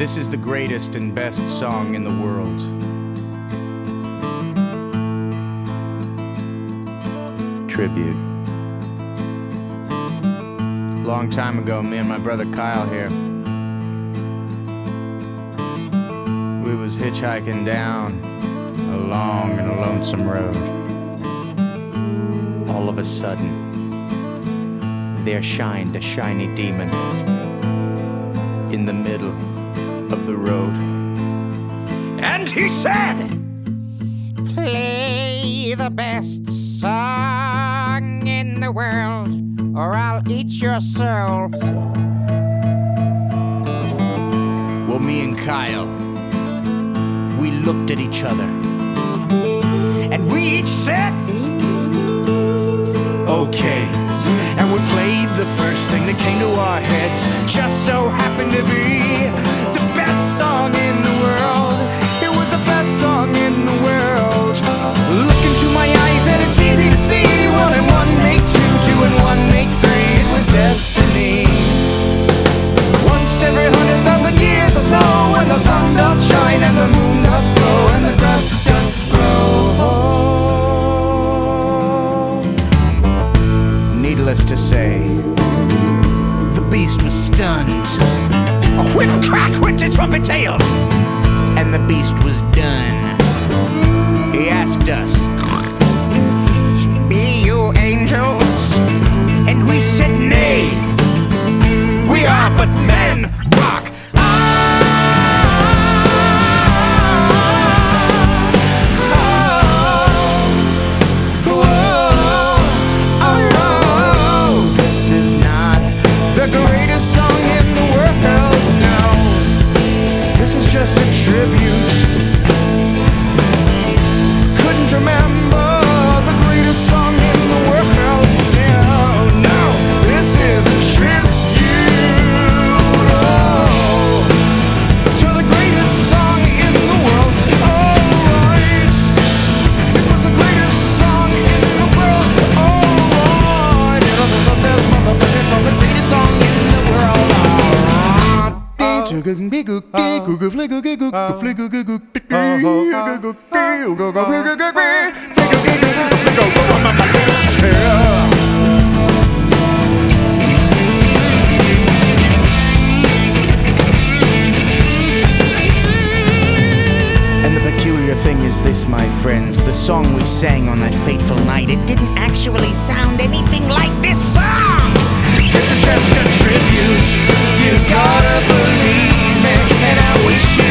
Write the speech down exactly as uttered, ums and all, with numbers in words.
This is the greatest and best song in the world. Tribute. Long time ago, me and my brother Kyle here, we was hitchhiking down a long and a lonesome road. All of a sudden, there shined a shiny demon in the middle of the road. And he said, "Play the best song in the world, or I'll eat your soul." Well, me and Kyle, we looked at each other, and we each said, "Okay." And we played the first thing that came to our heads. Just so happened to be the best song in the world. It was the best song in the world. Look into my eyes and it's easy to see. One and one make two, two and one make three. It was destiny. Once every hundred thousand years or so, when the sun doth shine and the moon doth glow and the grass doth grow. Needless to say, the beast was stunned. A whip crack went his trumpet tail, and the beast was done. He asked us, "Be you angels?" And we said, "Nay, we are but men." Rock. Just a tribute. Couldn't remember the greatest song in the world. No, no, this is a tribute oh, to the greatest song in the world. Alright, it was the greatest song in the world. Alright, it was the best motherfucking song, the greatest song in the world. And the peculiar thing is this, my friends, the song we sang on that fateful night, it didn't actually sound anything like this song. This is just a tribute. You gotta believe it, and I wish you